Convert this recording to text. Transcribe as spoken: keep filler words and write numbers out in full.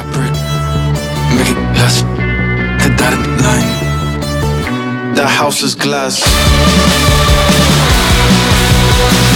fabric, make it last. The dotted line, the house is glass.